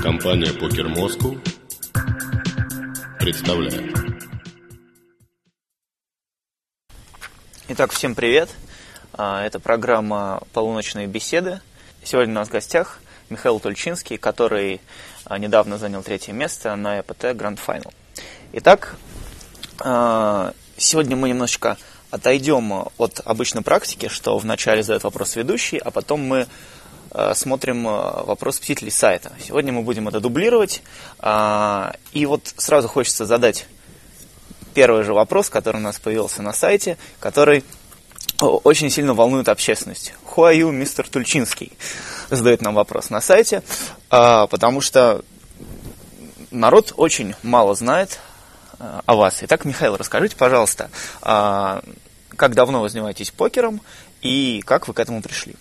Компания «Покер Москва» представляет. Итак, всем привет. Это программа «Полуночные беседы». Сегодня у нас в гостях Михаил Тульчинский, который недавно занял 3-е место на ЭПТ Grand Final. Итак, сегодня мы немножечко отойдем от обычной практики, что вначале задает вопрос ведущий, а потом мы смотрим вопрос посетителей сайта. Сегодня мы будем это дублировать. И вот сразу хочется задать первый же вопрос, который у нас появился на сайте, который очень сильно волнует общественность. Who are you, мистер Тульчинский? Задает нам вопрос на сайте, потому что народ очень мало знает о вас. Итак, Михаил, расскажите, пожалуйста, как давно вы занимаетесь покером и как вы к этому пришли?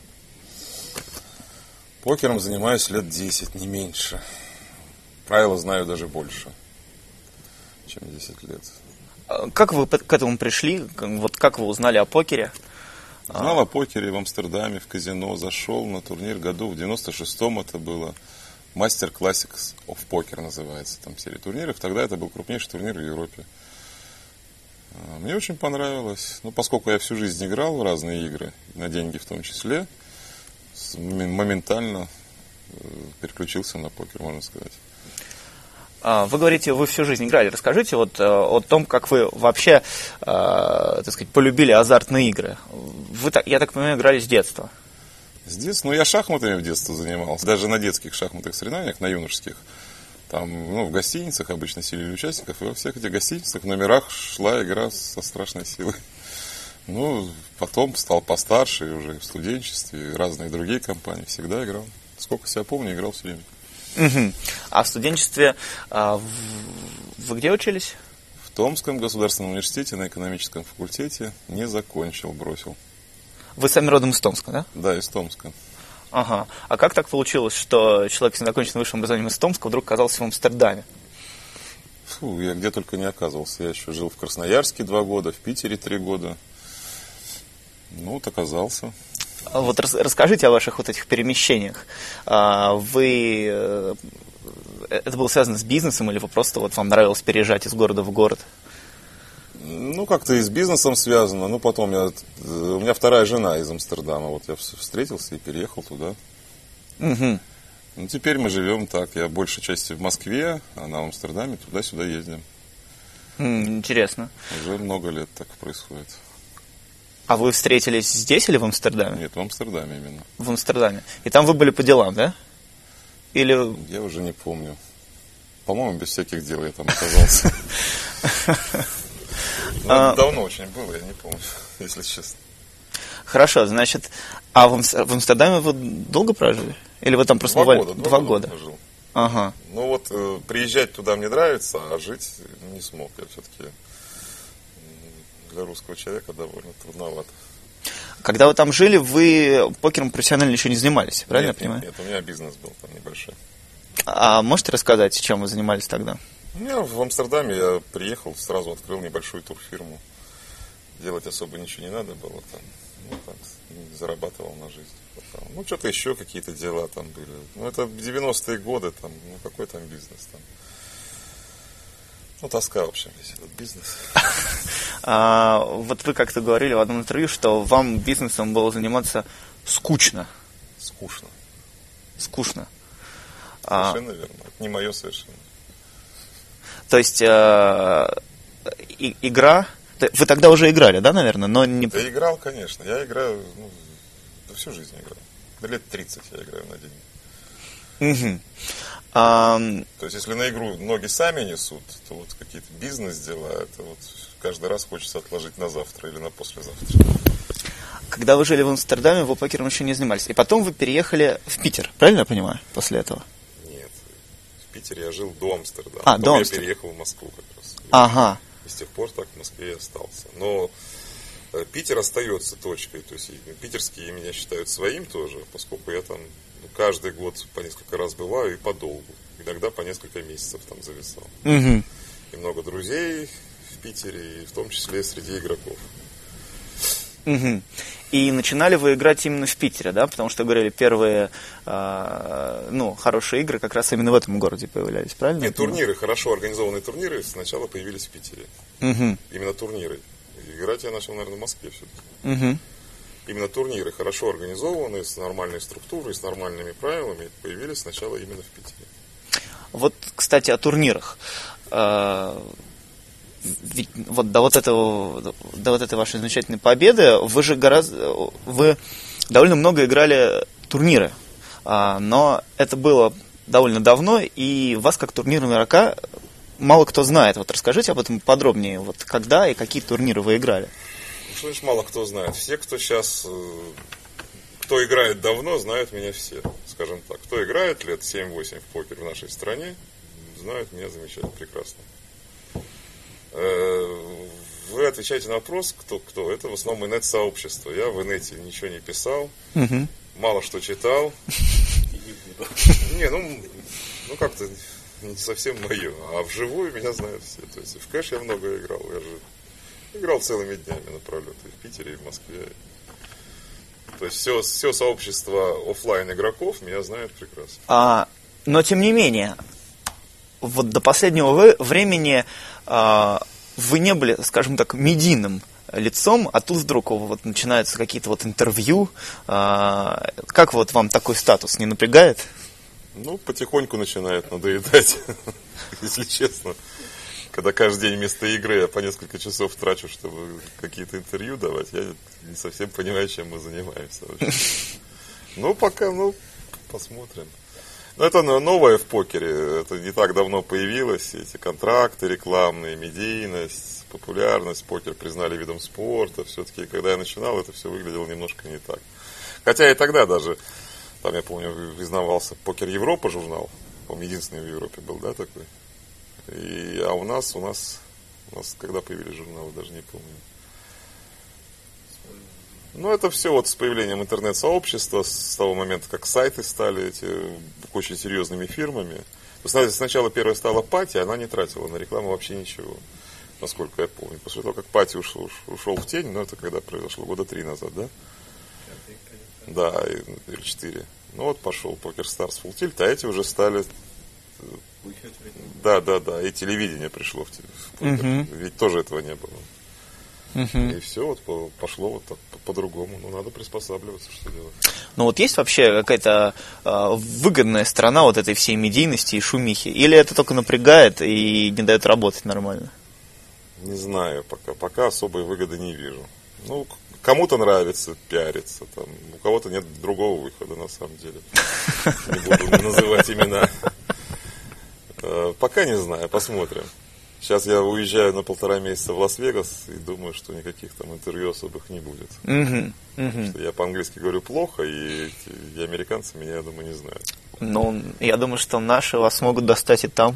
Покером занимаюсь лет 10, не меньше. Правила знаю даже больше, чем 10 лет. Как вы к этому пришли? Вот как вы узнали о покере? Знал о покере в Амстердаме, в казино. Зашел на турнир году в 96-м это было. Master Classics of Poker называется там серия турниров. Тогда это был крупнейший турнир в Европе. Мне очень понравилось. Ну, поскольку я всю жизнь играл в разные игры, на деньги в том числе, моментально переключился на покер, можно сказать. Вы говорите, вы всю жизнь играли. Расскажите вот о том, как вы вообще, так сказать, полюбили азартные игры. Вы, я так понимаю, играли с детства. С детства? Ну, я шахматами в детстве занимался. Даже на детских шахматных соревнованиях, на юношеских. Там, в гостиницах обычно селили участников. И во всех этих гостиницах в номерах шла игра со страшной силой. Ну, потом стал постарше, и уже в студенчестве, и разные другие компании. Всегда играл. Сколько себя помню, играл все время. Угу. А в студенчестве вы где учились? В Томском государственном университете на экономическом факультете. Не закончил, бросил. Вы сами родом из Томска, да? Да, из Томска. Ага. А как так получилось, что человек с незаконченным высшим образованием из Томска вдруг оказался в Амстердаме? Фу, я где только не оказывался. Я еще жил в Красноярске 2 года, в Питере 3 года. Ну, вот оказался. Вот расскажите о ваших вот этих перемещениях. Это было связано с бизнесом или вы просто вот вам нравилось переезжать из города в город? Ну, как-то и с бизнесом связано. Ну, потом у меня вторая жена из Амстердама. Вот я встретился и переехал туда. Угу. Ну, теперь мы живем так. Я большей частью в Москве, а она в Амстердаме. Туда-сюда ездим. Интересно. Уже много лет так происходит. А вы встретились здесь или в Амстердаме? Нет, в Амстердаме именно. В Амстердаме. И там вы были по делам, да? Или... Я уже не помню. По-моему, без всяких дел я там оказался. Давно очень было, я не помню, если честно. Хорошо, значит, а в Амстердаме вы долго прожили? Или вы там просто бывали? 2 года. Жил. Ага. Ну вот, приезжать туда мне нравится, а жить не смог. Я все-таки для русского человека довольно трудновато. Когда вы там жили, вы покером профессионально еще не занимались, правильно я понимаю? Нет, у меня бизнес был там небольшой. А можете рассказать, чем вы занимались тогда? В Амстердаме я приехал, сразу открыл небольшую турфирму. Делать особо ничего не надо было там. Ну, так, зарабатывал на жизнь. Ну, что-то еще какие-то дела там были. Ну, это 90-е годы, там, ну, какой там бизнес там. Ну, тоска, в общем, весь этот бизнес. Вот вы как-то говорили в одном интервью, что вам бизнесом было заниматься скучно. Скучно. Скучно. Совершенно верно. Это не мое совершенно. То есть игра... Вы тогда уже играли, да, наверное? Но не... Да играл, конечно. Я играю, всю жизнь играл. До лет 30 я играю на день. Угу. То есть, если на игру ноги сами несут, то вот какие-то бизнес-дела, это вот каждый раз хочется отложить на завтра или на послезавтра. Когда вы жили в Амстердаме, вы покером еще не занимались. И потом вы переехали в Питер, правильно я понимаю, после этого? Нет, в Питере я жил до Амстердама. Потом я переехал в Москву как раз. Ага. И с тех пор так в Москве и остался. Но Питер остается точкой. То есть питерские меня считают своим тоже, поскольку я там каждый год по несколько раз бываю и подолгу. Иногда по несколько месяцев там зависал. Угу. И много друзей в Питере, и в том числе среди игроков. Угу. И начинали вы играть именно в Питере, да? Потому что, говорили, первые хорошие игры как раз именно в этом городе появлялись, правильно? Нет, турниры, хорошо организованные турниры сначала появились в Питере. Угу. Именно турниры. Играть я начал, наверное, в Москве все-таки. Угу. Именно турниры, хорошо организованные, с нормальной структурой, с нормальными правилами, появились сначала именно в Питере. Вот, кстати, о турнирах. Вот до этой вашей замечательной победы вы довольно много играли турниры, но это было довольно давно, и вас как турнирного игрока мало кто знает. Вот расскажите об этом подробнее. Вот когда и какие турниры вы играли? Что значит мало кто знает? Все, кто сейчас, кто играет давно, знают меня все, скажем так. Кто играет лет 7-8 в покер в нашей стране, знают меня замечательно, прекрасно. Вы отвечаете на вопрос, кто? Это в основном инет-сообщество. Я в инете ничего не писал, мало что читал. Не, как-то не совсем мое. А вживую меня знают все. То есть в кэш я много играл. Я же играл целыми днями напролет и в Питере, и в Москве. То есть все сообщество офлайн игроков меня знают прекрасно. Но тем не менее, вот до последнего времени вы не были, скажем так, медийным лицом, а тут вдруг вот начинаются какие-то вот интервью. Как вот вам такой статус не напрягает? Потихоньку начинает надоедать, если честно. Когда каждый день вместо игры я по несколько часов трачу, чтобы какие-то интервью давать, я не совсем понимаю, чем мы занимаемся вообще. Пока, посмотрим. Это новое в покере, это не так давно появилось, эти контракты рекламные, медийность, популярность, покер признали видом спорта, все-таки, когда я начинал, это все выглядело немножко не так. Хотя и тогда даже, там, я помню, издавался «Покер Европа» журнал, по-моему, единственный в Европе был, да, такой? А у нас, когда появились журналы, даже не помню. Это все вот с появлением интернет-сообщества, с того момента, как сайты стали очень серьезными фирмами. Сначала первая стала Пати, она не тратила на рекламу вообще ничего, насколько я помню. После того, как Пати ушел в тень, это когда произошло, 3 года назад, да? Да, или 4. Пошел Покер Старс Full Tilt, а эти уже стали... Да, и телевидение пришло в покер, ведь тоже этого не было. И все, пошло вот так по-другому. Надо приспосабливаться, что делать. Есть вообще какая-то выгодная сторона вот этой всей медийности и шумихи? Или это только напрягает и не дает работать нормально? Не знаю, пока особой выгоды не вижу. Кому-то нравится пиариться, у кого-то нет другого выхода, на самом деле. Не буду называть имена. Пока не знаю, посмотрим. Сейчас я уезжаю на 1,5 месяца в Лас-Вегас и думаю, что никаких там интервью особых не будет. Потому что я по-английски говорю плохо, и американцы меня, я думаю, не знают. Я думаю, что наши вас могут достать и там.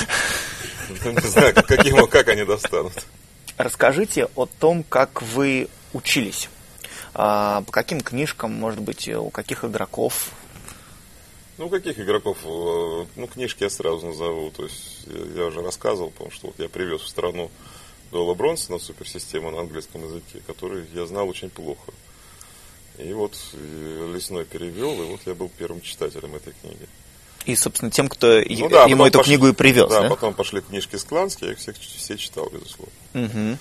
Не знаю, как они достанут. Расскажите о том, как вы учились. По каким книжкам, может быть, у каких игроков? Каких игроков? Книжки я сразу назову. То есть я уже рассказывал, потому что я привез в страну Дола Бронсона, суперсистему на английском языке, который я знал очень плохо. И Лесной перевел, и я был первым читателем этой книги. И, собственно, тем, кто ему эту книгу и привез, да? Потом пошли книжки Склански, я их все читал, безусловно.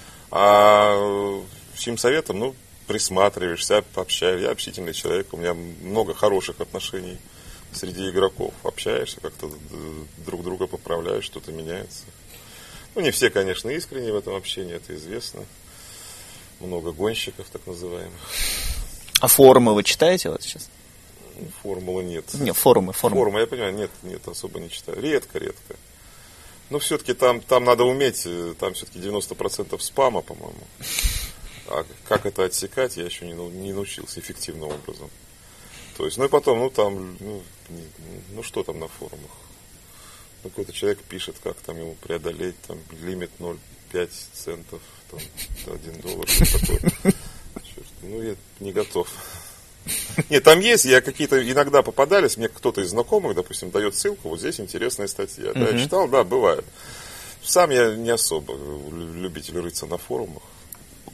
А чьим советом? Присматриваешься, общаешься. Я общительный человек, у меня много хороших отношений среди игроков. Общаешься, как-то друг друга поправляешь, что-то меняется. Не все, конечно, искренне в этом общении, это известно. Много гонщиков, так называемых. А форумы вы читаете сейчас? Формулы нет. Нет, форумы. Форумы, я понимаю, нет, особо не читаю. Редко. Все-таки там надо уметь, там все-таки 90% спама, по-моему. А как это отсекать, я еще не научился эффективным образом. То есть, и потом, что там на форумах? Какой-то человек пишет, как там ему преодолеть, лимит 0,5 центов, $1, что такое. Черт, я не готов. Нет, там есть, какие-то иногда попадались, мне кто-то из знакомых, допустим, дает ссылку, здесь интересная статья. Да, я читал, да, бывает. Сам я не особо любитель рыться на форумах.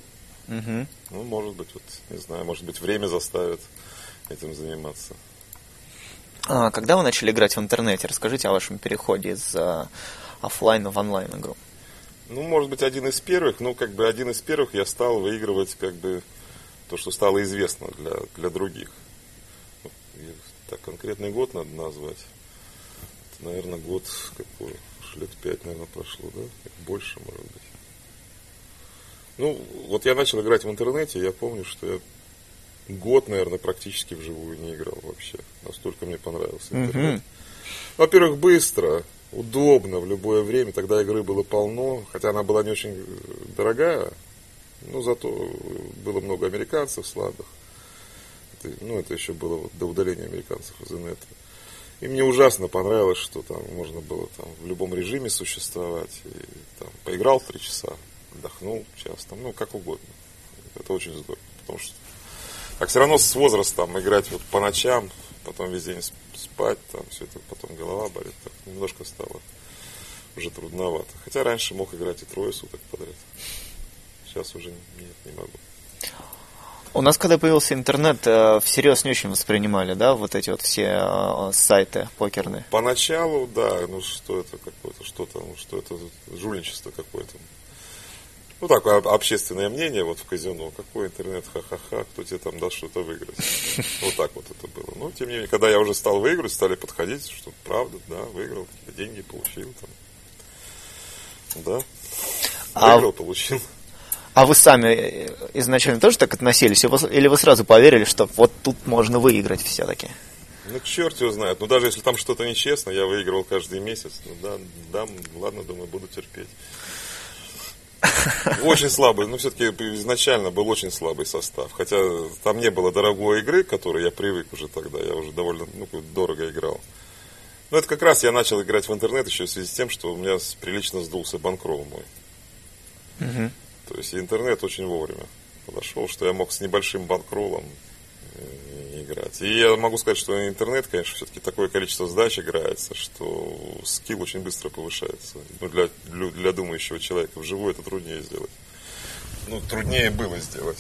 Ну, может быть, вот, не знаю, может быть, время заставит этим заниматься. Когда вы начали играть в интернете? Расскажите о вашем переходе из офлайна в онлайн игру. Ну, может быть, один из первых я стал выигрывать, то, что стало известно для других. Так, конкретный год надо назвать. Это, наверное, год какой, лет 5, наверное, прошло, да? Больше, может быть. Ну, вот я начал играть в интернете, я помню, что я год, наверное, практически вживую не играл вообще. Настолько мне понравился интернет. Во-первых, быстро, удобно в любое время. Тогда игры было полно, хотя она была не очень дорогая, но зато было много американцев слабых. Это еще было до удаления американцев из инета. И мне ужасно понравилось, что там можно было в любом режиме существовать. И, поиграл 3 часа, отдохнул час, как угодно. Это очень здорово. Потому что все равно с возрастом играть вот по ночам, потом весь день спать, все это, потом голова болит, немножко стало уже трудновато. Хотя раньше мог играть и 3 суток подряд. Сейчас уже нет, не могу. У нас, когда появился интернет, всерьез не очень воспринимали, да, вот эти вот все сайты покерные? Поначалу, да, что это какое-то, что это жульничество какое-то. Такое общественное мнение в казино. Какой интернет, ха-ха-ха, кто тебе там даст что-то выиграть. Вот так вот это было. Но, тем не менее, когда я уже стал выигрывать, стали подходить, что правда, да, выиграл, какие-то деньги получил. Да, выиграл, получил. А вы сами изначально тоже так относились? Или вы сразу поверили, что вот тут можно выиграть все-таки? Черт его знает. Даже если там что-то нечестно, я выигрывал каждый месяц. Ладно, думаю, буду терпеть. Очень слабый, все-таки изначально был очень слабый состав. Хотя там не было дорогой игры, к которой я привык уже тогда. Я уже довольно дорого играл. Но это как раз я начал играть в интернет еще в связи с тем, что у меня прилично сдулся банкролл мой. То есть интернет очень вовремя подошел, что я мог с небольшим банкроллом играть. И я могу сказать, что интернет, конечно, все-таки такое количество сдач играется, что скилл очень быстро повышается. Для думающего человека вживую это труднее сделать. Труднее было сделать.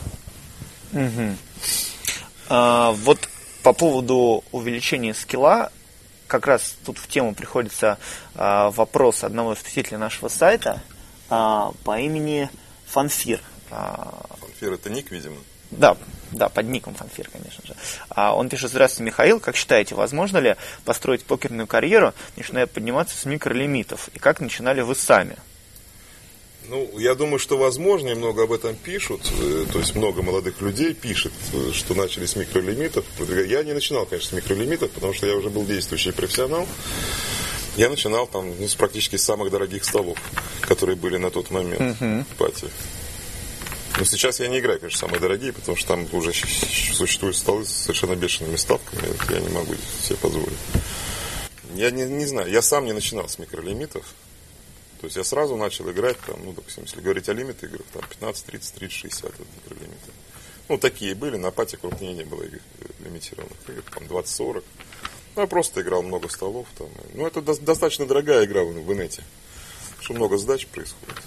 Вот по поводу увеличения скилла, как раз тут в тему приходится вопрос одного из посетителей нашего сайта по имени Фанфир. Фанфир — это ник, видимо? Да, под ником Фанфир, конечно же. Он пишет: здравствуйте, Михаил, как считаете, возможно ли построить покерную карьеру, начиная подниматься с микролимитов? И как начинали вы сами? Я думаю, что возможно, и много об этом пишут, то есть много молодых людей пишет, что начали с микролимитов. Я не начинал, конечно, с микролимитов, потому что я уже был действующий профессионал. Я начинал практически с самых дорогих столов, которые были на тот момент в пати. Но сейчас я не играю, конечно, самые дорогие, потому что там уже существуют столы с совершенно бешеными ставками. Я не могу себе позволить. Я не знаю, я сам не начинал с микролимитов. То есть я сразу начал играть, допустим, если говорить о лимит играх, 15, 30, 30, 60 это микролимиты. Такие были, на пати крупнее не было лимитированных игр, 20-40. Я просто играл много столов. Это достаточно дорогая игра в инете, потому что много сдач происходит.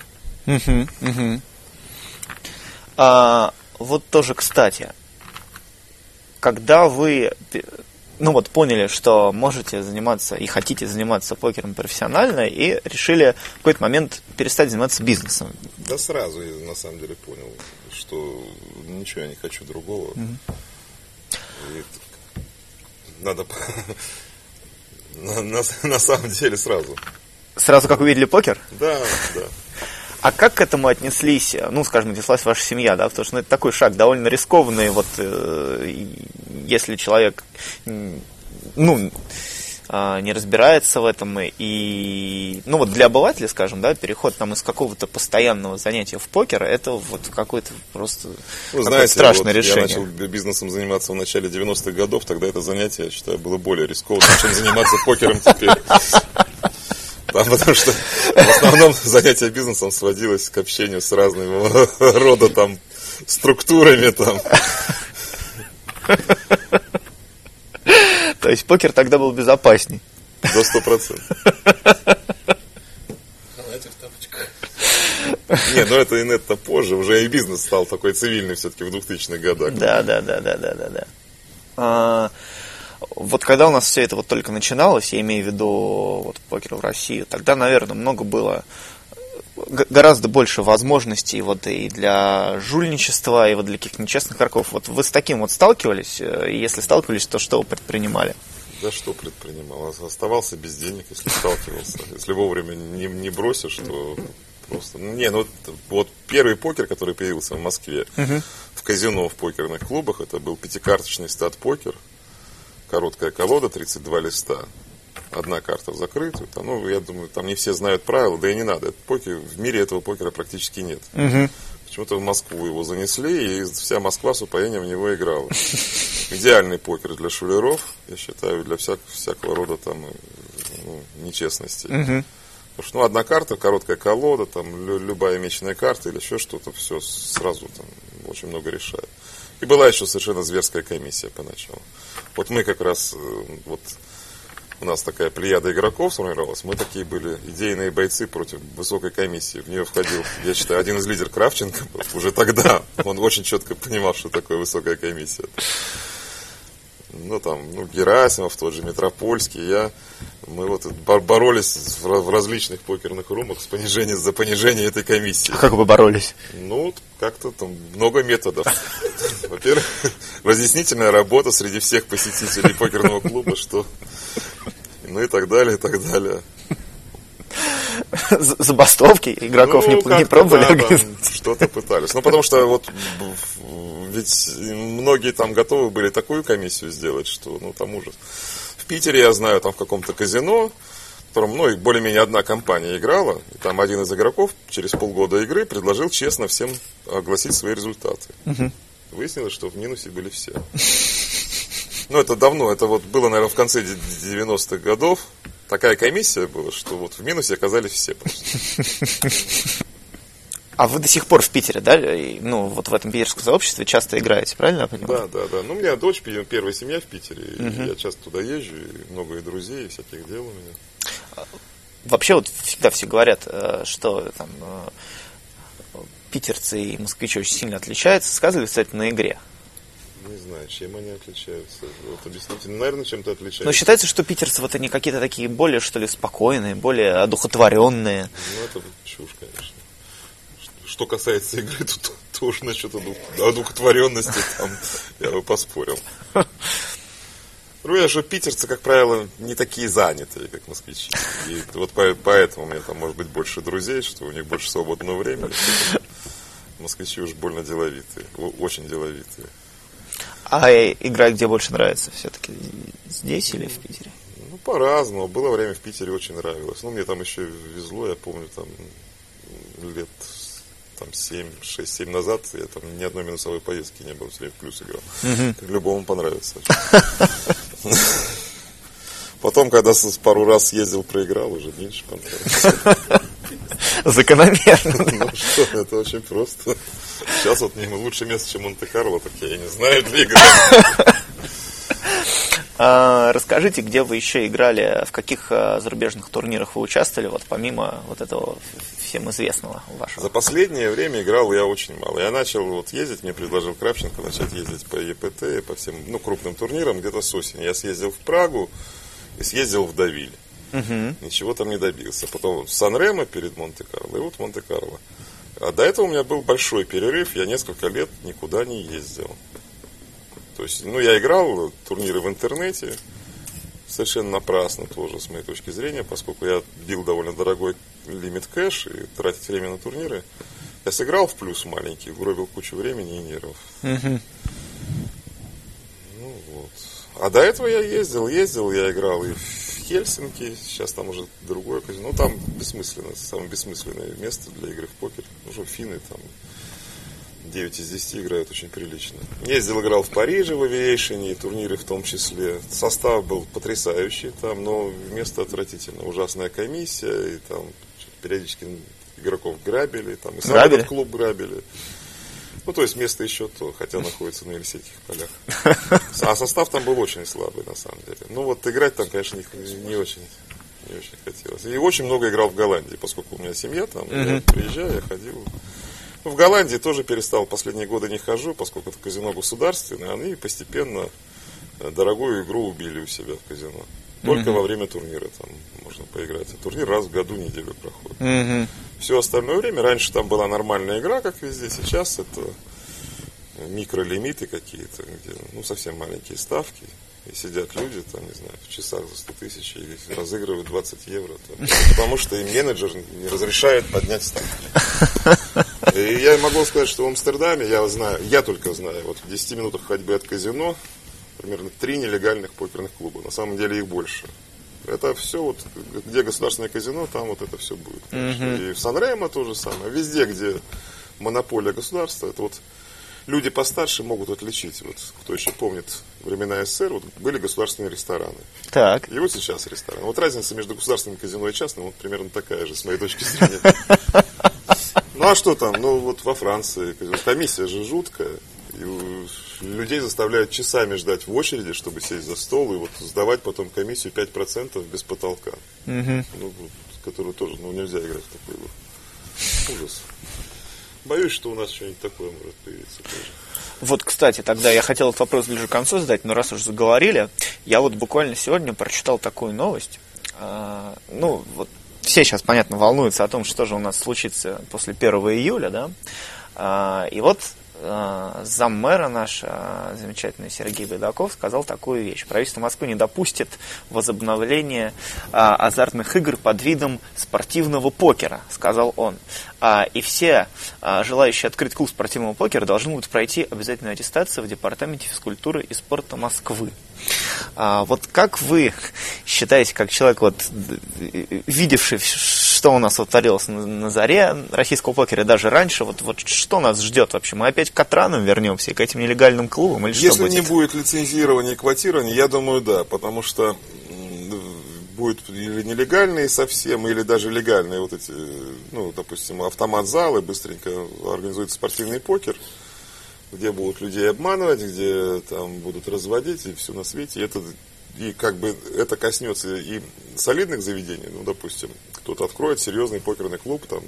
Вот тоже, кстати, когда вы поняли, что можете заниматься и хотите заниматься покером профессионально, и решили в какой-то момент перестать заниматься бизнесом? Да сразу я на самом деле понял, что ничего я не хочу другого. Надо на самом деле сразу. Сразу как увидели покер? Да. А как к этому отнеслись, отнеслась ваша семья, да? Потому что это такой шаг довольно рискованный, если человек, не разбирается в этом, и, для обывателя, скажем, да, переход из какого-то постоянного занятия в покер, это какое-то просто страшное решение. Я начал бизнесом заниматься в начале 90-х годов, тогда это занятие, я считаю, было более рискованным, чем заниматься покером теперь. Потому что в основном занятие бизнесом сводилось к общению с разного рода структурами. То есть покер тогда был безопасней? До 100%. То Не, ну это инет-то позже, уже и бизнес стал такой цивильный все-таки в 2000-х годах. Да. Вот когда у нас все это вот только начиналось, я имею в виду вот покер в России, тогда, наверное, много было, гораздо больше возможностей вот и для жульничества, и вот для каких-то нечестных игроков. Вот вы с таким вот сталкивались? И если сталкивались, то что вы предпринимали? Да что предпринимал? Оставался без денег, если сталкивался. Если вовремя не бросишь, то просто... Вот первый покер, который появился в Москве, в казино, в покерных клубах, это был пятикарточный стат-покер. Короткая колода, 32 листа. Одна карта в закрытую. Там, я думаю, там не все знают правила, да и не надо. В мире этого покера практически нет. Почему-то в Москву его занесли, и вся Москва с упоением в него играла. Идеальный покер для шулеров, я считаю, для всякого рода там нечестности. Потому что одна карта, короткая колода, там любая меченая карта или еще что-то, все сразу там очень много решает. И была еще совершенно зверская комиссия поначалу. Вот мы как раз, вот у нас такая плеяда игроков сформировалась, мы такие были идейные бойцы против высокой комиссии. В нее входил, я считаю, один из лидеров Кравченко, уже тогда он очень четко понимал, что такое высокая комиссия. Герасимов, тот же Метропольский, мы вот боролись в различных покерных румах за понижение этой комиссии. Как вы боролись? Как-то там много методов. Во-первых, разъяснительная работа среди всех посетителей покерного клуба, что... и так далее, и так далее. Забастовки игроков не пробовали организовать? Что-то пытались. Потому что ведь многие там готовы были такую комиссию сделать, что там ужас. В Питере, я знаю, там в каком-то казино, в котором, более-менее одна компания играла, и там один из игроков через полгода игры предложил честно всем огласить свои результаты. Выяснилось, что в минусе были все. Это давно, это было, наверное, в конце 90-х годов. Такая комиссия была, что в минусе оказались все просто. А вы до сих пор в Питере, да? В этом питерском сообществе часто играете, правильно я понимаю? Да. У меня дочь, первая семья в Питере. И я часто туда езжу, и много и друзей, и всяких дел у меня. Вообще, всегда все говорят, что там питерцы и москвичи очень сильно отличаются. Сказывается это на игре? Не знаю, чем они отличаются. Объясните, наверное, чем-то отличаются. Но считается, что питерцы они какие-то такие более, что ли, спокойные, более одухотворенные. Это чушь, конечно. Что касается игры, то тоже насчет одухотворенности я бы поспорил. Другое, что питерцы, как правило, не такие занятые, как москвичи. И поэтому у меня там может быть больше друзей, что у них больше свободного времени. Москвичи уж больно деловитые, очень деловитые. А играть где больше нравится? Все-таки здесь или в Питере? По-разному. Было время в Питере очень нравилось. Мне там еще везло, я помню, лет 6-7 назад я там ни одной минусовой поездки не было, все время в плюс играл. Любому понравится. Потом, когда пару раз ездил, проиграл, уже меньше понравилось. Закономерно. Это очень просто. Сейчас мне лучше место, чем Монте-Карло, так я не знаю для игры. Расскажите, где вы еще играли, в каких зарубежных турнирах вы участвовали, помимо этого всем известного вашего? За последнее время играл я очень мало. Я начал ездить, мне предложил Кравченко начать ездить по ЕПТ, по всем крупным турнирам где-то с осени. Я съездил в Прагу и съездил в Девиль. Ничего там не добился. Потом в Сан-Ремо перед Монте-Карло, и Монте-Карло. А до этого у меня был большой перерыв, я несколько лет никуда не ездил. То есть, я играл в турниры в интернете, совершенно напрасно тоже, с моей точки зрения, поскольку я бил довольно дорогой лимит кэш и тратить время на турниры. Я сыграл в плюс маленький, угробил кучу времени и нервов. А до этого я ездил, я играл и в Хельсинки, сейчас там уже другое казино. Там бессмысленно, самое бессмысленное место для игры в покер. Уже финны там 9 из 10 играют очень прилично. Ездил, играл в Париже, в авиэйшене, турниры в том числе. Состав был потрясающий там, но место отвратительно. Ужасная комиссия, и там периодически игроков грабили, там и сам этот клуб грабили. То есть место еще то, хотя находится на Елисейских полях. А состав там был очень слабый, на самом деле. Играть там, конечно, не очень. Не очень хотелось. И очень много играл в Голландии, поскольку у меня семья там. Я приезжаю, я ходил. Ну, в Голландии тоже перестал, последние годы не хожу, поскольку это казино государственное. Они постепенно дорогую игру убили у себя в казино. Только во время турнира там можно поиграть. А турнир раз в году неделю проходит. Все остальное время, раньше там была нормальная игра, как везде. Сейчас это микролимиты какие-то, где ну, совсем маленькие ставки. И сидят люди, там, не знаю, в часах за 100 тысяч и разыгрывают 20 евро. Там, потому что им менеджер не разрешает поднять ставки. И я могу сказать, что в Амстердаме, я только знаю, вот в 10 минутах ходьбы от казино примерно 3 нелегальных покерных клуба. На самом деле их больше. Это все, вот, где государственное казино, там вот это все будет. И в Сан-Ремо то же самое. Везде, где монополия государства, это вот люди постарше могут отличить. Вот, кто еще помнит времена СССР, вот, были государственные рестораны. Так. И вот сейчас рестораны. Вот разница между государственным казино и частным вот примерно такая же, с моей точки зрения. Ну а что там? Ну вот во Франции комиссия же жуткая. И людей заставляют часами ждать в очереди, чтобы сесть за стол и вот сдавать потом комиссию 5% без потолка. Ну, которую тоже нельзя играть в такую игру. Ужас. Боюсь, что у нас что-нибудь такое может появиться тоже. Вот, кстати, тогда я хотел этот вопрос ближе к концу задать, но раз уже заговорили, я вот буквально сегодня прочитал такую новость. Ну, вот все сейчас, понятно, волнуются о том, что же у нас случится после 1 июля, да. И вот заммэра наш, замечательный Сергей Байдаков, сказал такую вещь. Правительство Москвы не допустит возобновления азартных игр под видом спортивного покера, сказал он. И все желающие открыть клуб спортивного покера должны будут пройти обязательную аттестацию в Департаменте физкультуры и спорта Москвы. Вот как вы считаете, как человек, вот, видевший, что у нас вот творилось на заре российского покера, даже раньше, вот что нас ждет вообще? Мы опять к Атранам вернемся и к этим нелегальным клубам? Или если что будет? Не будет лицензирования и квотирования, я думаю, да, потому что будет или нелегальные совсем, или даже легальные вот эти, ну, допустим, автомат-залы, быстренько организует спортивный покер, где будут людей обманывать, где там будут разводить и все на свете. И как бы это коснется и солидных заведений, ну, допустим, кто-то откроет серьезный покерный клуб, там,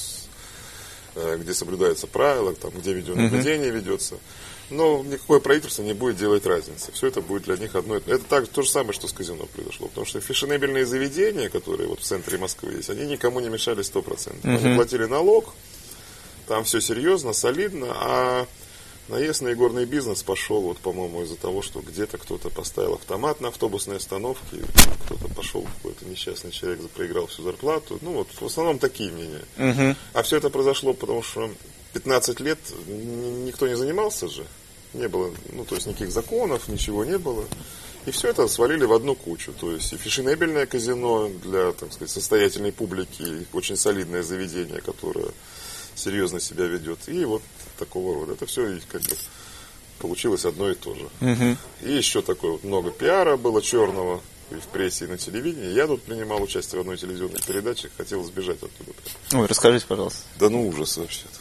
где соблюдаются правила, там, где видеонаблюдение ведется. Но никакое правительство не будет делать разницы. Все это будет для них одно. Это то же самое, что с казино произошло. Потому что фешенебельные заведения, которые вот в центре Москвы есть, они никому не мешали 100%. Они платили налог, там все серьезно, солидно, а наезд на игорный бизнес пошел, вот, по-моему, из-за того, что где-то кто-то поставил автомат на автобусной остановке, кто-то пошел, какой-то несчастный человек проиграл всю зарплату. Ну, вот, в основном такие мнения. А все это произошло, потому что 15 лет никто не занимался же. Не было, ну, то есть никаких законов, ничего не было. И все это свалили в одну кучу. То есть и фешенебельное казино для, так сказать, состоятельной публики, очень солидное заведение, которое серьезно себя ведет. И вот такого рода. Это все как бы получилось одно и то же. И еще такое вот много пиара было черного и в прессе, и на телевидении. Я тут принимал участие в одной телевизионной передаче, хотел сбежать оттуда. Ой, расскажите, пожалуйста. Да ну ужас вообще-то.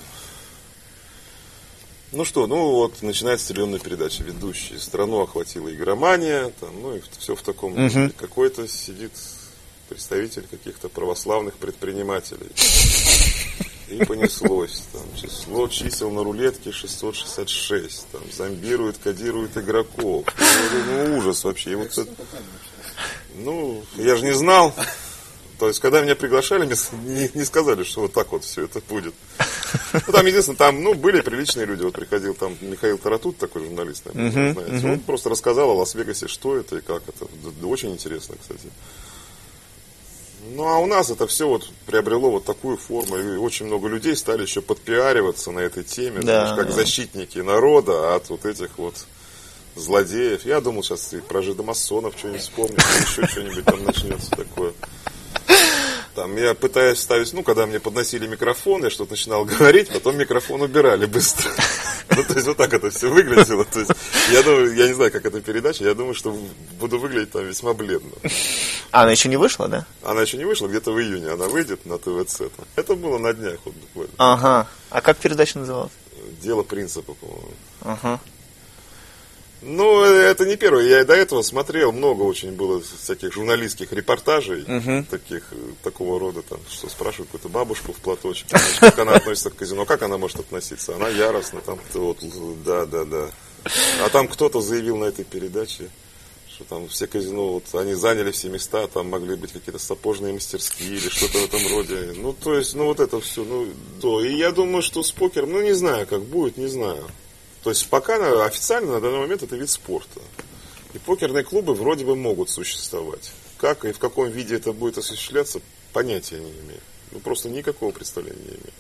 Ну что, ну вот начинается телевизионная передача, ведущий. Страну охватила игромания, там, ну и все в таком духе. Какой-то сидит представитель каких-то православных предпринимателей. И понеслось. Там, число чисел на рулетке 666. Там, зомбирует, кодирует игроков. Ну, ужас вообще. И вот это, ну, я же не знал. То есть, когда меня приглашали, мне не сказали, что вот так вот все это будет. Ну, там, единственное, там, ну, были приличные люди. Вот приходил там Михаил Таратут, такой журналист, наверное, знаете. Он просто рассказал о Лас-Вегасе, что это и как это. Да, очень интересно, кстати. Ну, а у нас это все вот приобрело вот такую форму. И очень много людей стали еще подпиариваться на этой теме. Да, знаешь, как защитники народа от вот этих вот злодеев. Я думал, сейчас и про жидомасонов что-нибудь вспомню, еще что-нибудь там начнется такое. Там я пытаюсь ставить, ну, когда мне подносили микрофон, я что-то начинал говорить, потом микрофон убирали быстро. Ну, то есть, вот так это все выглядело. То есть, я думаю, я не знаю, как эта передача, я думаю, что буду выглядеть там весьма бледно. А она еще не вышла, да? Она еще не вышла, где-то в июне она выйдет на ТВЦ. Там. Это было на днях вот буквально. Ага. А как передача называлась? «Дело принципа», по-моему. Ага. Ну, это не первый. Я и до этого смотрел, много очень было всяких журналистских репортажей, такого рода, там, что спрашивают какую-то бабушку в платочке, значит, как она относится к казино, как она может относиться? Она яростно, там, вот, да. А там кто-то заявил на этой передаче, что там все казино, вот, они заняли все места, там могли быть какие-то сапожные мастерские или что-то в этом роде. Ну, то есть, ну, вот это все, ну, то. И я думаю, что с покером, ну, не знаю, как будет, не знаю. То есть пока официально на данный момент это вид спорта. И покерные клубы вроде бы могут существовать. Как и в каком виде это будет осуществляться, понятия не имею. Ну просто никакого представления не имею.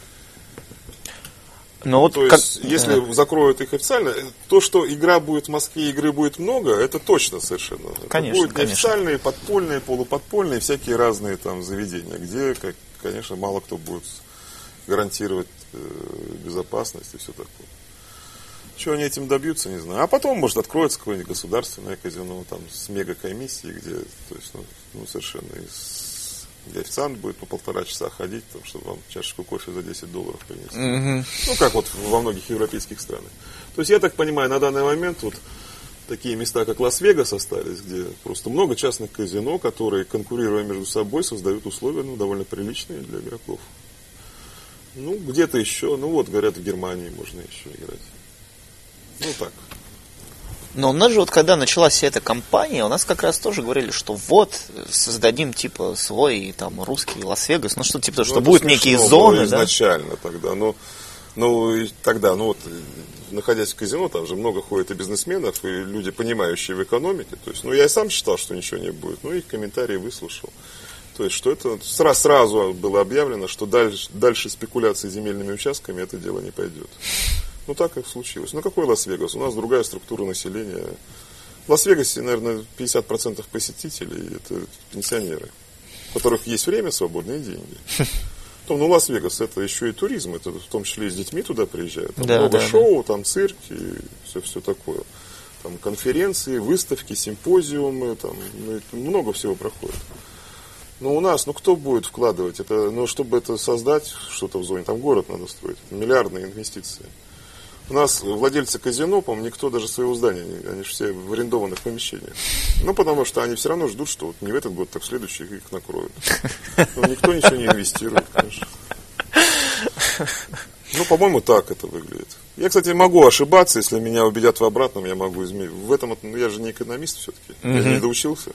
Но вот то есть, если закроют их официально, то, что игра будет в Москве, игры будет много, это точно совершенно. Конечно, это будут неофициальные, подпольные, полуподпольные, всякие разные там заведения, где, конечно, мало кто будет гарантировать безопасность и все такое. Чего они этим добьются, не знаю. А потом, может, откроется какое-нибудь государственное казино там, с мега-комиссией, где, то есть, ну совершенно, где официант будет по 1,5 часа ходить, там, чтобы вам чашечку кофе за $10 принести. Ну, как вот во многих европейских странах. То есть, я так понимаю, на данный момент вот такие места, как Лас-Вегас остались, где просто много частных казино, которые, конкурируя между собой, создают условия, ну, довольно приличные для игроков. Ну, где-то еще, ну, вот, говорят, в Германии можно еще играть. Ну так. Но у нас же вот когда началась вся эта кампания, у нас как раз тоже говорили, что вот создадим типа свой там русский Лас-Вегас, ну что типа, что будут некие зоны, изначально тогда, вот находясь в казино, там же много ходит и бизнесменов, и люди, понимающие в экономике. То есть, ну я и сам считал, что ничего не будет, но их комментарии выслушал. То есть, что это сразу было объявлено, что дальше спекуляции земельными участками это дело не пойдет. Ну, так и случилось. Ну, какой Лас-Вегас? У нас другая структура населения. В Лас-Вегасе, наверное, 50% посетителей – это пенсионеры, у которых есть время свободное и деньги. Ну, Лас-Вегас – это еще и туризм, это в том числе и с детьми туда приезжают. Там много шоу, там цирк и все такое. Там конференции, выставки, симпозиумы, там много всего проходит. Но у нас, кто будет вкладывать это, чтобы это создать что-то в зоне, там город надо строить, миллиардные инвестиции. У нас владельцы казино, по-моему, никто даже своего здания, они же все в арендованных помещениях. Ну, потому что они все равно ждут, что вот не в этот год, так в следующий их накроют. Но никто ничего не инвестирует, конечно. Ну, по-моему, так это выглядит. Я, кстати, могу ошибаться, если меня убедят в обратном, я могу изменить. В этом, я же не экономист все-таки, я не доучился.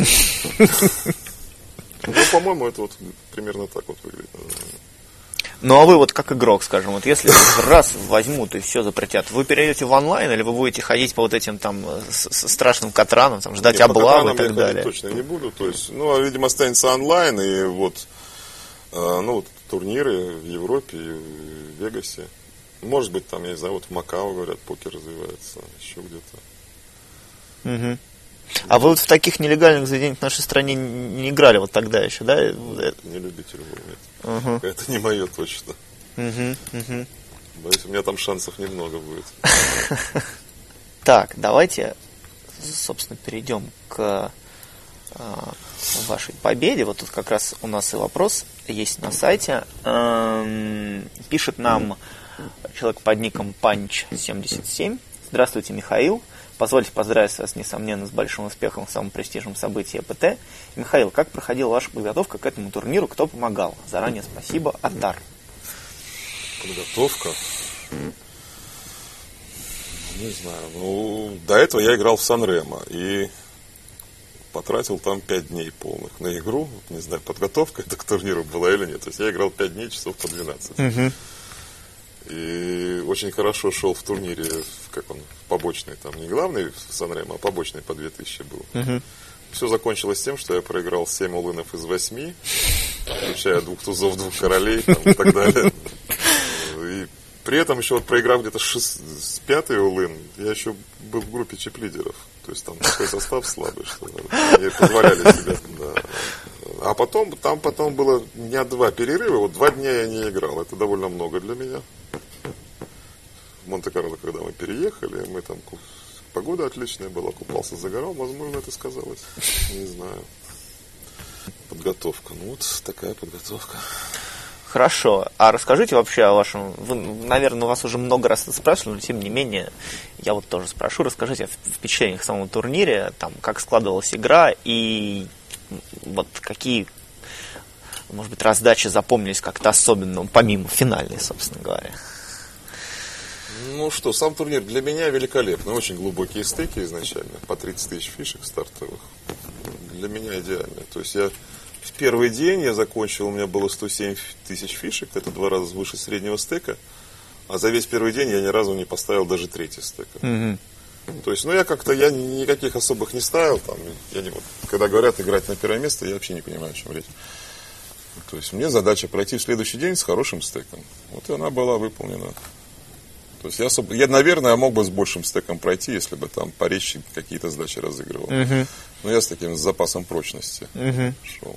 Ну, по-моему, это вот примерно так вот выглядит. Ну, а вы вот как игрок, скажем, вот если раз возьмут и все запретят, вы перейдете в онлайн или вы будете ходить по вот этим там страшным катранам, там, ждать облавы и так далее? Я точно не буду, то есть, видимо, останется онлайн и вот, турниры в Европе и в Вегасе. Может быть, там, я не знаю, вот в Макао, говорят, покер развивается, еще где-то. Угу. А вы вот в таких нелегальных заведениях в нашей стране не играли вот тогда еще, да? Не любитель его, нет. Это не мое точно. Боюсь, у меня там шансов немного будет. Так, давайте, собственно, перейдем к вашей победе. Вот тут как раз у нас и вопрос есть на сайте. Пишет нам человек под ником Punch77. Здравствуйте, Михаил. Позвольте поздравить вас, несомненно, с большим успехом в самом престижном событии ЭПТ. Михаил, как проходила ваша подготовка к этому турниру? Кто помогал? Заранее спасибо. Атар. Подготовка? Не знаю. До этого я играл в Сан-Ремо и потратил там 5 дней полных на игру. Не знаю, подготовка это к турниру была или нет. То есть я играл 5 дней, часов по 12. И очень хорошо шел в турнире, побочный, там не главный в Сан-Ремо, а побочный по 2000 был. Все закончилось тем, что я проиграл 7 улынов из 8, включая 2 тузов, 2 королей и так далее. И при этом еще проиграв где-то с 5-й улын, я еще был в группе чип-лидеров. То есть там такой состав слабый, что не позволяли себе. Да. А потом было дня 2 перерыва, вот 2 дня я не играл. Это довольно много для меня. В Монте-Карло, когда мы переехали, мы там погода отличная была, купался, загорал, возможно, это сказалось. Не знаю. Подготовка. Вот такая подготовка. Хорошо. А расскажите вообще о вашем... Вы, наверное, вас уже много раз это спрашивали, но тем не менее, я вот тоже спрошу. Расскажите о впечатлениях в самом турнире, там, как складывалась игра и вот какие, может быть, раздачи запомнились как-то особенно, помимо финальной, собственно говоря. Ну что, сам турнир для меня великолепный. Очень глубокие стейки изначально, по 30 тысяч фишек стартовых. Для меня идеально. То есть я в первый день я закончил, у меня было 107 тысяч фишек, это 2 раза выше среднего стека. А за весь первый день я ни разу не поставил даже третий стека. То есть, я никаких особых не ставил. Там, когда говорят играть на первое место, я вообще не понимаю, о чем речь. То есть мне задача пройти в следующий день с хорошим стеком. Вот и она была выполнена. То есть я, наверное, мог бы с большим стеком пройти, если бы там по речи какие-то задачи разыгрывал. Но я с таким запасом прочности шел.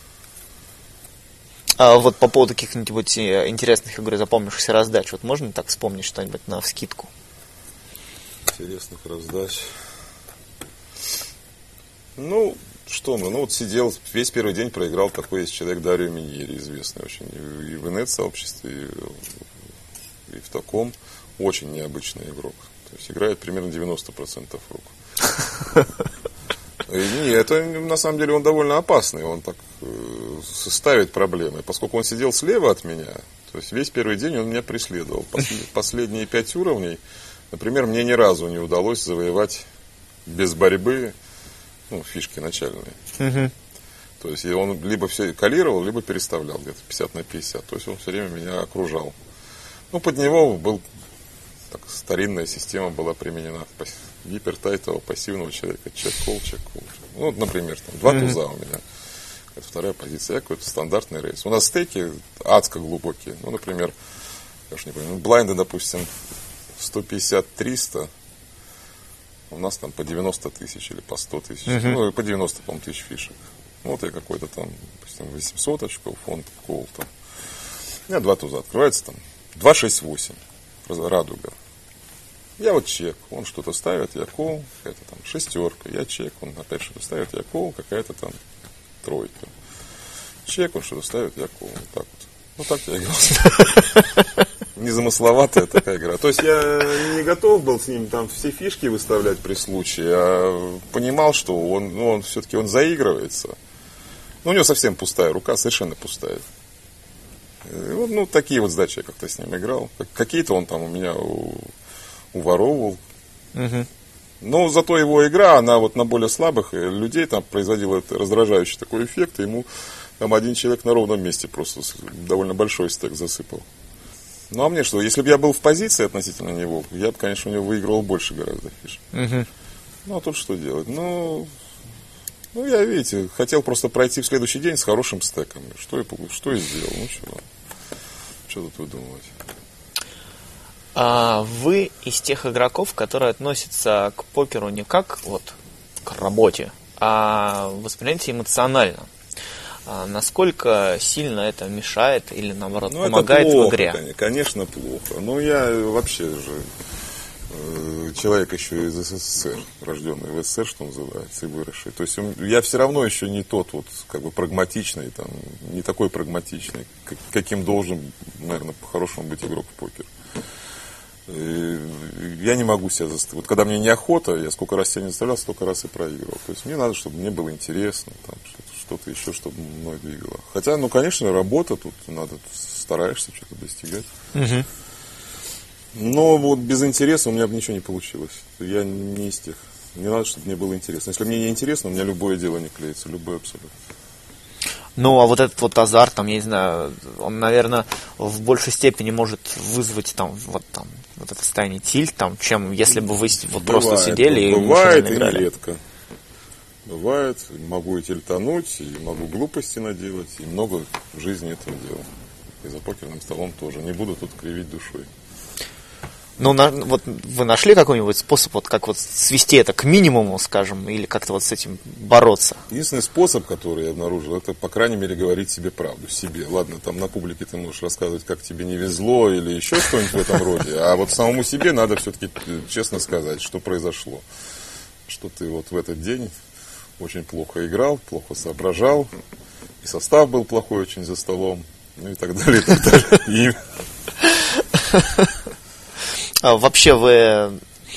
А вот по поводу каких-нибудь интересных игр, запомнившихся раздач, вот можно так вспомнить что-нибудь навскидку? Интересных раздач. Сидел, весь первый день проиграл такой есть человек Дарио Миньери, известный очень и в инет-сообществе, и в таком. Очень необычный игрок. То есть играет примерно 90% рук. И это на самом деле он довольно опасный. Он так ставит проблемы. Поскольку он сидел слева от меня, то есть весь первый день он меня преследовал. Последние 5 уровней, например, мне ни разу не удалось завоевать без борьбы фишки начальные. То есть он либо все калировал, либо переставлял где-то 50 на 50. То есть он все время меня окружал. Под него старинная система была применена гипертайтового пассивного человека. Чек-кол. Например, там 2 туза у меня. Это вторая позиция. Я какой-то стандартный рейс. У нас стейки адско глубокие. Например, я уж не помню, блайнды, допустим, 150-300. У нас там по 90 тысяч или по 100 тысяч. По 90, по-моему, тысяч фишек. Я какой-то там, допустим, 800 очков, фонд, кол там. У меня 2 туза открывается там. 2-6-8. Радуга. Я чек, он что-то ставит, я кол, какая-то там 6, я чек, он опять что-то ставит, я кол, какая-то там 3. Чек, он что-то ставит, я кол. Так я играл. Незамысловатая такая игра. То есть я не готов был с ним там все фишки выставлять при случае, а понимал, что он все-таки заигрывается. У него совсем пустая рука, совершенно пустая. Такие задачи я как-то с ним играл. Какие-то он там у меня уворовывал. Но зато его игра, она на более слабых людей там производила раздражающий такой эффект. И ему там один человек на ровном месте просто довольно большой стек засыпал. А мне что, если бы я был в позиции относительно него, я бы, конечно, у него выигрывал больше гораздо фиш. А тут что делать? Я, видите, хотел просто пройти в следующий день с хорошим стеком. Что и сделал. Что тут выдумывать? А вы из тех игроков, которые относятся к покеру не как к работе, а воспринимаете эмоционально. Насколько сильно это мешает или, наоборот, помогает плохо, в игре? Конечно, плохо. Я вообще же человек еще из СССР, рожденный в СССР, что называется, и выросший. То есть я все равно еще не тот прагматичный, не такой прагматичный, каким должен, наверное, по-хорошему быть игрок в покер. Я не могу себя заставить. Когда мне неохота, я сколько раз себя не заставлял, столько раз и проигрывал. То есть мне надо, чтобы мне было интересно, что-то еще, чтобы мной двигало. Хотя, конечно, работа тут надо, стараешься что-то достигать. Но без интереса у меня бы ничего не получилось. Я не из тех. Мне надо, чтобы мне было интересно. Если мне не интересно, у меня любое дело не клеится, любое абсолютно. А этот азарт, я не знаю, он, наверное, в большей степени может вызвать это состояние тильт, чем если бы вы просто сидели и бывает и играли. нередко. Бывает, могу и тильтануть, и могу глупости наделать, и много в жизни этого делал. И за покерным столом тоже. Не буду тут кривить душой. Вы нашли какой-нибудь способ, как свести это к минимуму, скажем, или как-то с этим бороться? Единственный способ, который я обнаружил, это, по крайней мере, говорить себе правду, себе. Ладно, там на публике ты можешь рассказывать, как тебе не везло или еще что-нибудь в этом роде, а самому себе надо все-таки честно сказать, что произошло. Что ты в этот день очень плохо играл, плохо соображал, и состав был плохой очень за столом, Ну и так далее, и так далее. Вообще вы,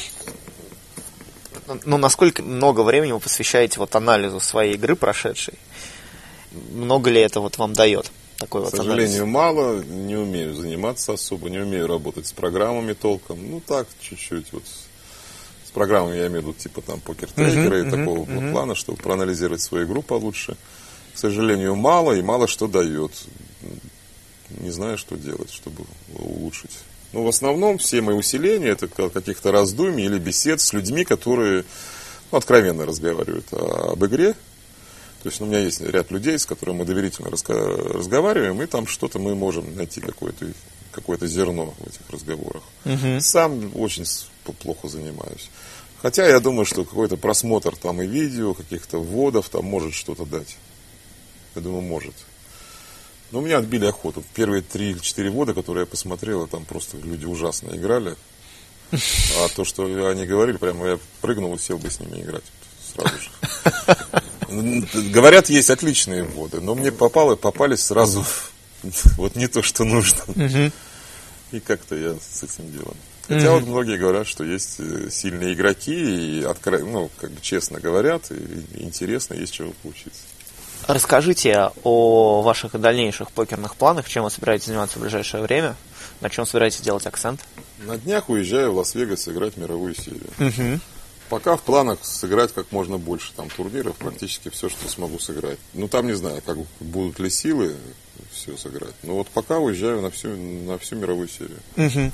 насколько много времени вы посвящаете вот анализу своей игры прошедшей? Много ли это вот вам дает? Такой К сожалению, мало, не умею заниматься особо, не умею работать с программами толком. Ну так, чуть-чуть вот. С программами я имею в виду типа там покер-трекера и такого вот плана, чтобы проанализировать свою игру получше. К сожалению, мало и мало что дает. Не знаю, что делать, чтобы улучшить. Но в основном все мои усиления это каких-то раздумий или бесед с людьми, которые откровенно разговаривают об игре. То есть у меня есть ряд людей, с которыми мы доверительно разговариваем, и там что-то мы можем найти, какое-то зерно в этих разговорах. Сам очень плохо занимаюсь. Хотя я думаю, что какой-то просмотр там и видео, каких-то вводов там может что-то дать. Я думаю, может. Но у меня отбили охоту. Первые 3-4 года, которые я посмотрел, там просто люди ужасно играли. А то, что они говорили, прямо я прыгнул и сел бы с ними играть сразу же. Говорят, есть отличные вводы, но мне попались сразу вот не то, что нужно. И как-то я с этим делом. Хотя вот многие говорят, что есть сильные игроки, и честно говорят, и интересно, есть чего поучиться. Расскажите о ваших дальнейших покерных планах, чем вы собираетесь заниматься в ближайшее время, на чем собираетесь делать акцент? На днях уезжаю в Лас-Вегас сыграть мировую серию. Пока в планах сыграть как можно больше там турниров, практически все, что смогу сыграть. Ну там не знаю, как будут ли силы все сыграть. Но вот пока уезжаю на всю мировую серию.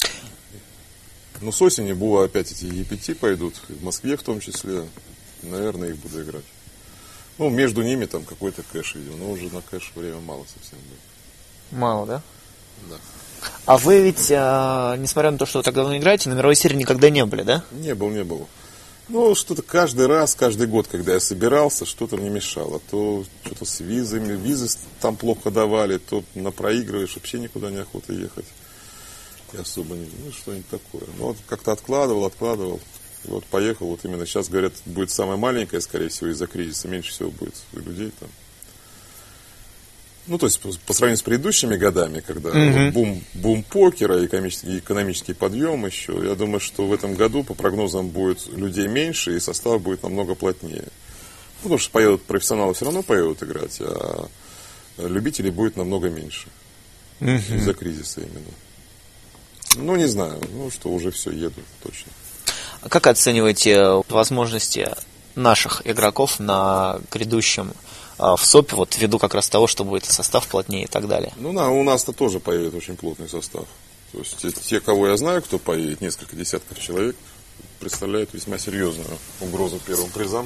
Ну с осени было опять эти EPT пойдут, в Москве в том числе. Наверное, их буду играть. Ну, между ними там какой-то кэш видел, но уже на кэш время мало совсем будет. Мало, да? Да. А вы ведь, несмотря на то, что вы так давно играете, на мировой серии никогда не были, да? Не был. Ну, что-то каждый год, когда я собирался, что-то мне мешало. То что-то с визами, визы там плохо давали, то проигрываешь, вообще никуда не охота ехать. И особо что-нибудь такое. Ну, вот как-то откладывал. И вот поехал, вот именно сейчас, говорят, будет самая маленькая, скорее всего, из-за кризиса, меньше всего будет людей там. Ну, то есть, по сравнению с предыдущими годами, когда бум покера и экономический подъем еще, я думаю, что в этом году, по прогнозам, будет людей меньше, и состав будет намного плотнее. Потому что профессионалы все равно поедут играть, а любителей будет намного меньше. Из-за кризиса именно. Ну, не знаю, что уже все, еду точно. А как оцениваете возможности наших игроков на грядущем в СОПе, вот ввиду как раз того, что будет состав плотнее и так далее? Ну да, у нас-то тоже поедет очень плотный состав. То есть те, кого я знаю, кто поедет, несколько десятков человек, представляют весьма серьезную угрозу первым призам.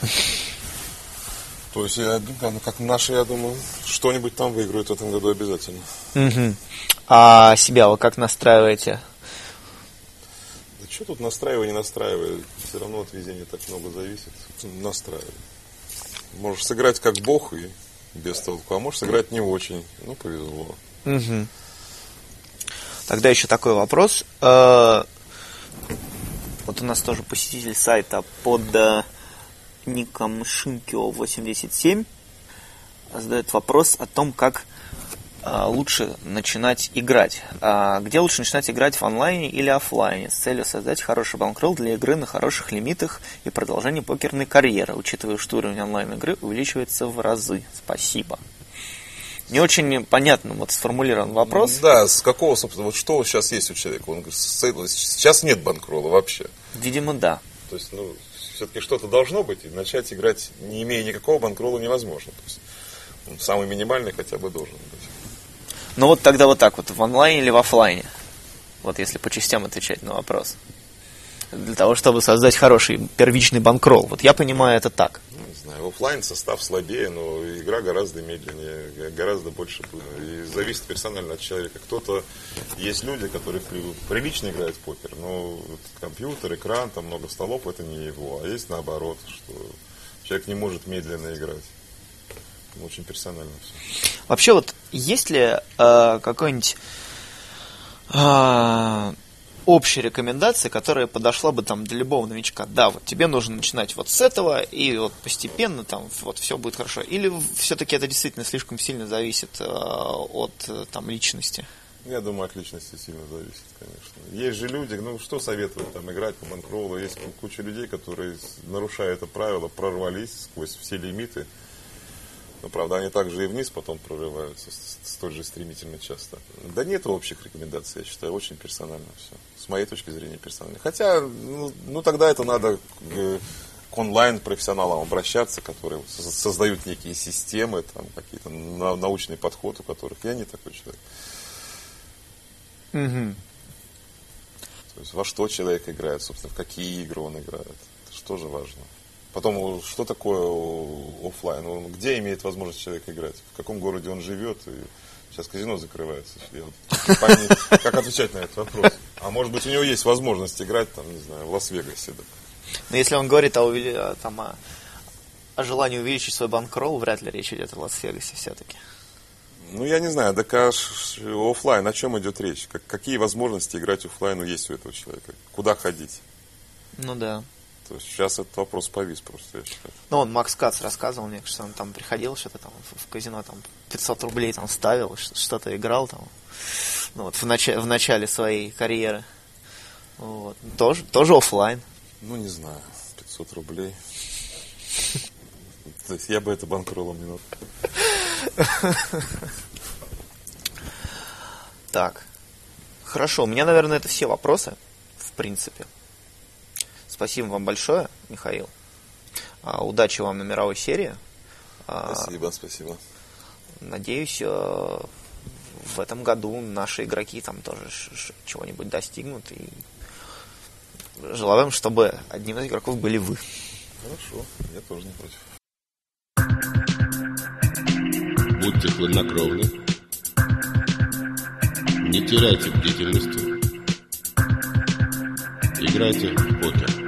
То есть, как наши, я думаю, что-нибудь там выиграют в этом году обязательно. А себя вы как настраиваете? Да что тут настраивай, не настраивай. Все равно от везения так много зависит. Настраивай. Можешь сыграть как бог и без толку, а можешь сыграть не очень. Ну, повезло. Тогда еще такой вопрос. Вот у нас тоже посетитель сайта под ником Shinkyo87 задает вопрос о том, как лучше начинать играть. Где лучше начинать играть, в онлайне или офлайне, с целью создать хороший банкролл для игры на хороших лимитах и продолжения покерной карьеры, учитывая, что уровень онлайн-игры увеличивается в разы. Спасибо. Не очень понятно сформулирован вопрос. Да, с какого, собственно, вот что сейчас есть у человека? Он говорит, сейчас нет банкролла вообще. Видимо, да. То есть, все-таки что-то должно быть, и начать играть, не имея никакого банкролла, невозможно. То есть, он самый минимальный хотя бы должен быть. Ну вот тогда вот так вот, в онлайне или в офлайне? Вот если по частям отвечать на вопрос. Для того, чтобы создать хороший первичный банкролл. Вот я понимаю это так. Не знаю, офлайн состав слабее, но игра гораздо медленнее, гораздо больше. И зависит персонально от человека. Есть люди, которые прилично играют в покер, но компьютер, экран, там много столов, это не его. А есть наоборот, что человек не может медленно играть. Очень персонально все. Вообще вот есть ли какой-нибудь общая рекомендация, которая подошла бы там для любого новичка. Да, вот тебе нужно начинать вот с этого, и вот постепенно там вот все будет хорошо. Или все-таки это действительно слишком сильно зависит от там личности? Я думаю, от личности сильно зависит, конечно. Есть же люди, ну что советуют там играть по банкроллу, есть куча людей, которые, нарушая это правило, прорвались сквозь все лимиты. Но, правда, они также и вниз потом прорываются столь же стремительно часто. Да нет общих рекомендаций, я считаю, очень персонально все. С моей точки зрения персонально. Хотя, ну тогда это надо к онлайн-профессионалам обращаться, которые создают некие системы, там какие-то научный подход, у которых я не такой человек. Угу. То есть во что человек играет, собственно, в какие игры он играет. Это что же важно. Потом, что такое офлайн? Где имеет возможность человек играть? В каком городе он живет? И сейчас казино закрывается. Как отвечать на этот вопрос? А может быть, у него есть возможность играть, там, не знаю, в Лас-Вегасе. Да? Но если он говорит о желании увеличить свой банкролл, вряд ли речь идет о Лас-Вегасе все-таки. Ну, я не знаю, так офлайн, о чем идет речь? Какие возможности играть офлайну есть у этого человека? Куда ходить? Ну да. То есть сейчас этот вопрос повис просто, я считаю. Ну, Макс Кац рассказывал мне, что он там приходил, что-то там в казино там 500 рублей там ставил, что-то играл там. Ну, вот в начале своей карьеры. Вот. Тоже офлайн. Ну, не знаю, 500 рублей. То есть я бы это банкроллом не назвал. Так. Хорошо, у меня, наверное, это все вопросы, в принципе. Спасибо вам большое, Михаил. Удачи вам на мировой серии. Спасибо. Надеюсь, в этом году наши игроки там тоже чего-нибудь достигнут. И желаю вам, чтобы одним из игроков были вы. Хорошо, я тоже не против. Будьте хладнокровны. Не теряйте бдительности. Играйте в покер.